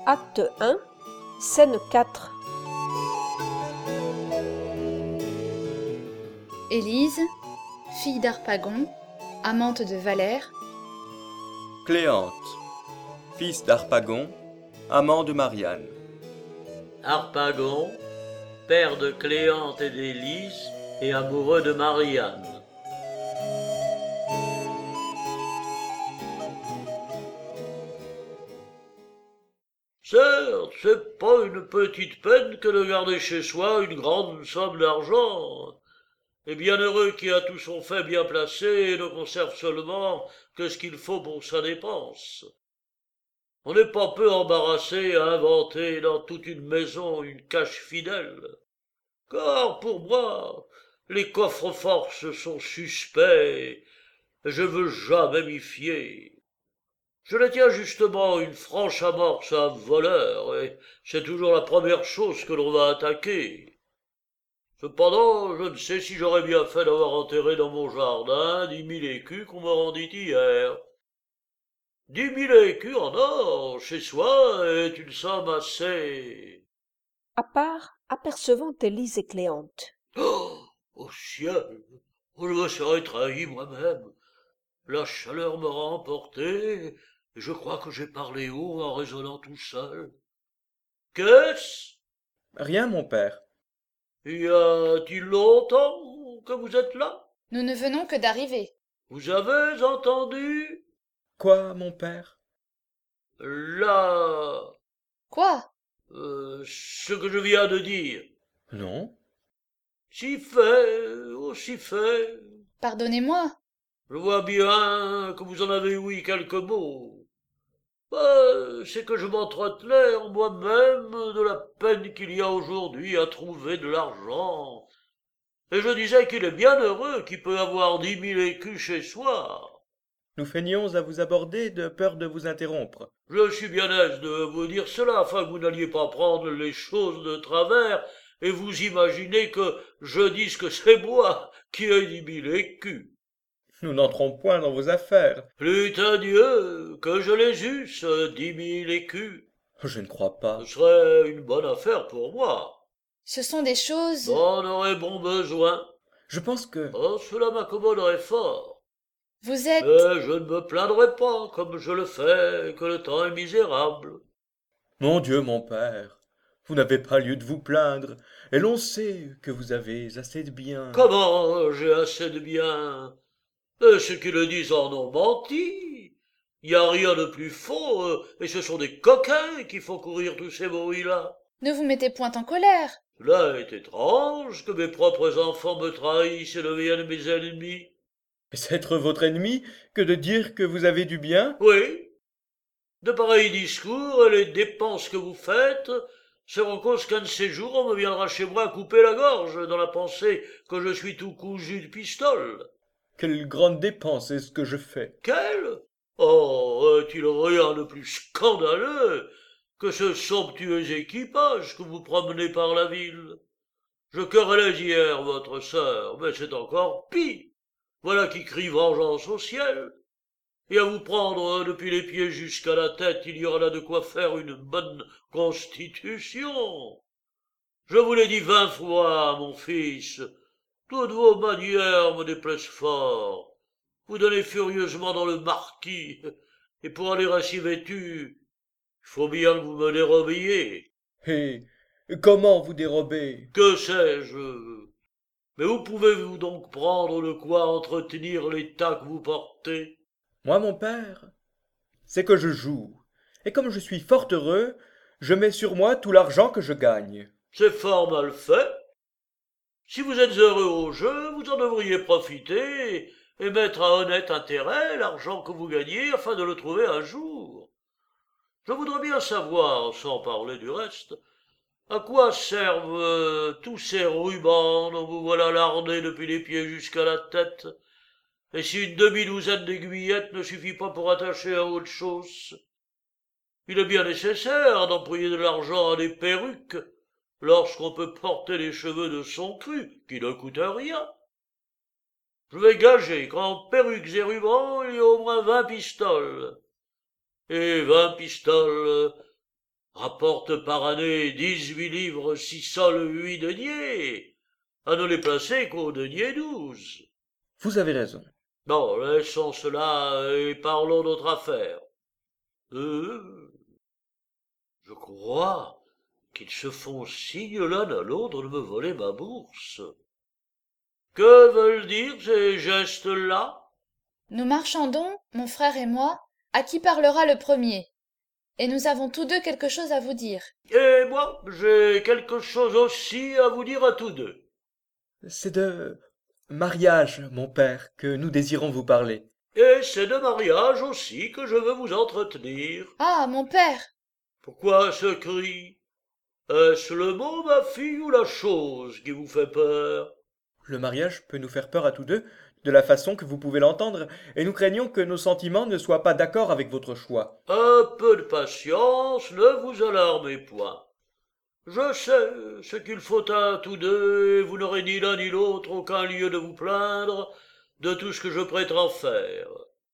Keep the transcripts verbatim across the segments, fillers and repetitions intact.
Acte un, scène quatre. Élise, fille d'Harpagon, amante de Valère. Cléante, fils d'Harpagon, amant de Marianne. Harpagon, père de Cléante et d'Élise et amoureux de Marianne. Certes, c'est pas une petite peine que de garder chez soi une grande somme d'argent. Et bienheureux qui a tout son fait bien placé et ne conserve seulement que ce qu'il faut pour sa dépense. On n'est pas peu embarrassé à inventer dans toute une maison une cache fidèle. Car pour moi, les coffres-forts sont suspects, et je veux jamais m'y fier. Je les tiens justement une franche amorce à un voleur, et c'est toujours la première chose que l'on va attaquer. Cependant, je ne sais si j'aurais bien fait d'avoir enterré dans mon jardin dix mille écus qu'on me rendit hier. Dix mille écus en or, chez soi, est une somme assez... À part, apercevant Élise et Cléante. Oh, au ciel, je me serais trahi moi-même. La chaleur m'aura emporté, et je crois que j'ai parlé haut en raisonnant tout seul. Qu'est-ce? Rien, mon père. Y a-t-il longtemps que vous êtes là? Nous ne venons que d'arriver. Vous avez entendu? Quoi, mon père? Là, Quoi? euh, ce que je viens de dire. Non. Si fait, aussi fait. Pardonnez-moi. Je vois bien que vous en avez ouï quelques mots. Ben, c'est que je m'entretenais en moi-même de la peine qu'il y a aujourd'hui à trouver de l'argent. Et je disais qu'il est bien heureux qui peut avoir dix mille écus chez soi. Nous feignions à vous aborder de peur de vous interrompre. Je suis bien aise de vous dire cela, afin que vous n'alliez pas prendre les choses de travers et vous imaginez que je dise que c'est moi qui ai dix mille écus. Nous n'entrons point dans vos affaires. Plût à Dieu que je les eusse, dix mille écus. Je ne crois pas. Ce serait une bonne affaire pour moi. Ce sont des choses... J'en aurais bon besoin. Je pense que... Oh, cela m'accommoderait fort. Vous êtes... Mais je ne me plaindrai pas, comme je le fais, que le temps est misérable. Mon Dieu, mon père, vous n'avez pas lieu de vous plaindre, et l'on sait que vous avez assez de biens. Comment j'ai assez de biens? Et ceux qui le disent en ont menti. Il n'y a rien de plus faux, euh, et ce sont des coquins qui font courir tous ces bruits-là. Ne vous mettez point en colère. Cela est étrange que mes propres enfants me trahissent et deviennent mes ennemis. Est-ce être votre ennemi que de dire que vous avez du bien? Oui, de pareils discours et les dépenses que vous faites seront cause qu'un de ces jours on me viendra chez moi couper la gorge dans la pensée que je suis tout cousu de pistoles. Quelle grande dépense est-ce que je fais? Quelle? Oh, est-il rien de plus scandaleux que ce somptueux équipage que vous promenez par la ville? Je querellais hier votre sœur, mais c'est encore pis. Voilà qui crie vengeance au ciel. Et à vous prendre depuis les pieds jusqu'à la tête, il y aura là de quoi faire une bonne constitution. Je vous l'ai dit vingt fois, mon fils, toutes vos manières me déplaisent fort. Vous donnez furieusement dans le marquis, et pour aller ainsi vêtu, il faut bien que vous me dérobiez. Et comment vous dérober? Que sais-je? Mais où pouvez-vous donc prendre de quoi entretenir l'état que vous portez? Moi, mon père, c'est que je joue, et comme je suis fort heureux, je mets sur moi tout l'argent que je gagne. C'est fort mal fait. Si vous êtes heureux au jeu, vous en devriez profiter et mettre à honnête intérêt l'argent que vous gagnez afin de le trouver un jour. Je voudrais bien savoir, sans parler du reste, à quoi servent euh, tous ces rubans dont vous voilà lardés depuis les pieds jusqu'à la tête, et si une demi-douzaine d'aiguillettes ne suffit pas pour attacher à autre chose. Il est bien nécessaire d'employer de l'argent à des perruques, lorsqu'on peut porter les cheveux de son cru, qui ne coûtent rien. Je vais gager qu'en perruques et rubans, il y a au moins vingt pistoles. Et vingt pistoles, rapportent par année dix-huit livres six sols huit deniers, à ne les placer qu'au denier douze. Vous avez raison. Bon, laissons cela et parlons d'autre affaire. Euh, je crois qu'ils se font signe l'un à l'autre de me voler ma bourse. Que veulent dire ces gestes-là? Nous marchandons, mon frère et moi, à qui parlera le premier. Et nous avons tous deux quelque chose à vous dire. Et moi, j'ai quelque chose aussi à vous dire à tous deux. C'est de mariage, mon père, que nous désirons vous parler. Et c'est de mariage aussi que je veux vous entretenir. Ah, mon père! Pourquoi ce cri? Est-ce le mot, ma fille, ou la chose qui vous fait peur? Le mariage peut nous faire peur à tous deux, de la façon que vous pouvez l'entendre, et nous craignons que nos sentiments ne soient pas d'accord avec votre choix. Un peu de patience, ne vous alarmez point. Je sais ce qu'il faut à tous deux, et vous n'aurez ni l'un ni l'autre aucun lieu de vous plaindre de tout ce que je prétends faire.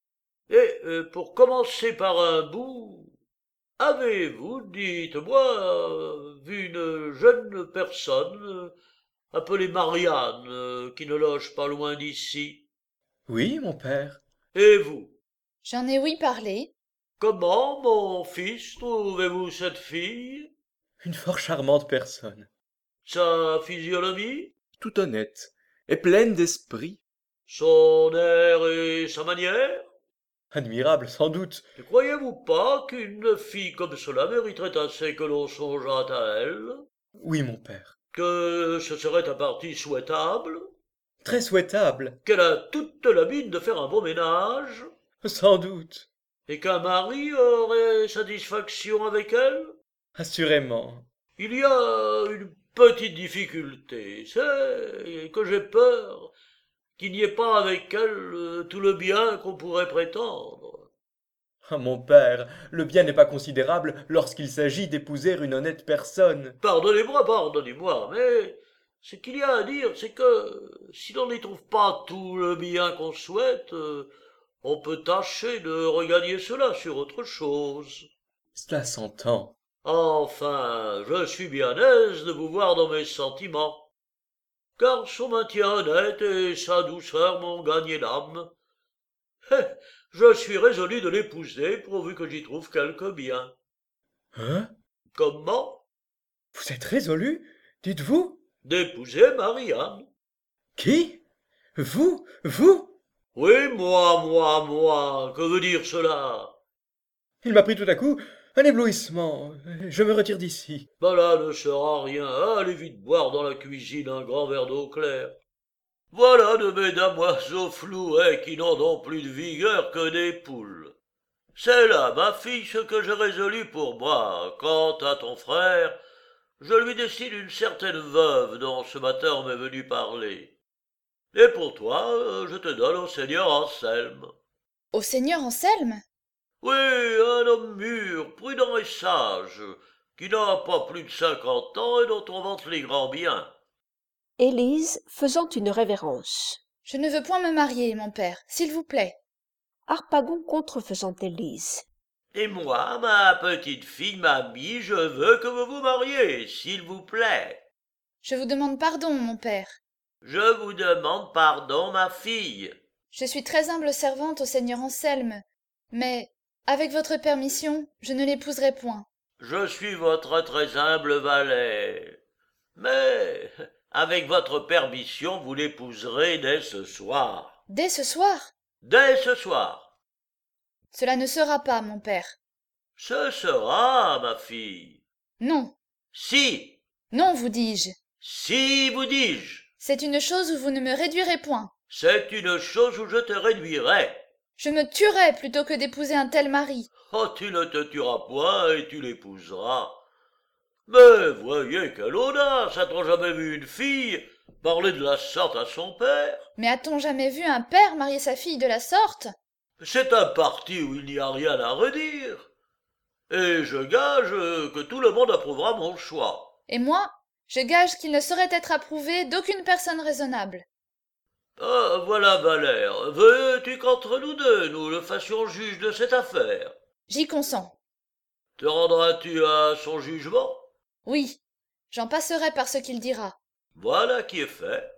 Et euh, pour commencer par un bout, avez-vous, dites-moi, euh, vu une jeune personne euh, appelée Marianne, euh, qui ne loge pas loin d'ici? Oui, mon père. Et vous? J'en ai ouï parler. Comment, mon fils, trouvez-vous cette fille? Une fort charmante personne. Sa physionomie? Tout honnête, et pleine d'esprit. Son air et sa manière? Admirable, sans doute. Ne croyez-vous pas qu'une fille comme cela mériterait assez que l'on songeât à elle? Oui, mon père. Que ce serait un parti souhaitable? Très souhaitable. Qu'elle a toute la mine de faire un bon ménage? Sans doute. Et qu'un mari aurait satisfaction avec elle? Assurément. Il y a une petite difficulté, c'est que j'ai peur qu'il n'y ait pas avec elle euh, tout le bien qu'on pourrait prétendre. Ah, mon père, le bien n'est pas considérable lorsqu'il s'agit d'épouser une honnête personne. Pardonnez-moi, pardonnez-moi, mais ce qu'il y a à dire, c'est que si l'on n'y trouve pas tout le bien qu'on souhaite, euh, on peut tâcher de regagner cela sur autre chose. Cela s'entend. Enfin, je suis bien aise de vous voir dans mes sentiments, car son maintien honnête et sa douceur m'ont gagné l'âme. Eh, je suis résolu de l'épouser, pourvu que j'y trouve quelque bien. Hein? Comment? Vous êtes résolu, dites-vous? D'épouser Marianne. Qui? Vous? Vous? Oui, moi, moi, moi, que veut dire cela? Il m'a pris tout à coup un éblouissement. Je me retire d'ici. Cela ne sera rien, allez vite boire dans la cuisine un grand verre d'eau claire. Voilà de mes damoiseaux flouets qui n'ont donc plus de vigueur que des poules. C'est là, ma fille, ce que j'ai résolu pour moi. Quant à ton frère, je lui destine une certaine veuve dont ce matin on m'est venu parler. Et pour toi, je te donne au seigneur Anselme. Au seigneur Anselme? Oui, un homme mûr, prudent et sage, qui n'a pas plus de cinquante ans et dont on vante les grands biens. Élise faisant une révérence. Je ne veux point me marier, mon père, s'il vous plaît. Harpagon contrefaisant Élise. Et moi, ma petite fille, mamie, je veux que vous vous mariez, s'il vous plaît. Je vous demande pardon, mon père. Je vous demande pardon, ma fille. Je suis très humble servante au seigneur Anselme, mais, avec votre permission, je ne l'épouserai point. Je suis votre très humble valet. Mais, avec votre permission, vous l'épouserez dès ce soir. Dès ce soir? Dès ce soir. Cela ne sera pas, mon père. Ce sera, ma fille. Non. Si. Non, vous dis-je. Si, vous dis-je. C'est une chose où vous ne me réduirez point. C'est une chose où je te réduirai. Je me tuerais plutôt que d'épouser un tel mari. Oh, tu ne te tueras point et tu l'épouseras. Mais voyez quelle audace! A-t-on jamais vu une fille parler de la sorte à son père? Mais a-t-on jamais vu un père marier sa fille de la sorte? C'est un parti où il n'y a rien à redire. Et je gage que tout le monde approuvera mon choix. Et moi, je gage qu'il ne saurait être approuvé d'aucune personne raisonnable. Ah, voilà, Valère. Veux-tu qu'entre nous deux, nous le fassions juge de cette affaire? J'y consens. Te rendras-tu à son jugement? Oui, j'en passerai par ce qu'il dira. Voilà qui est fait.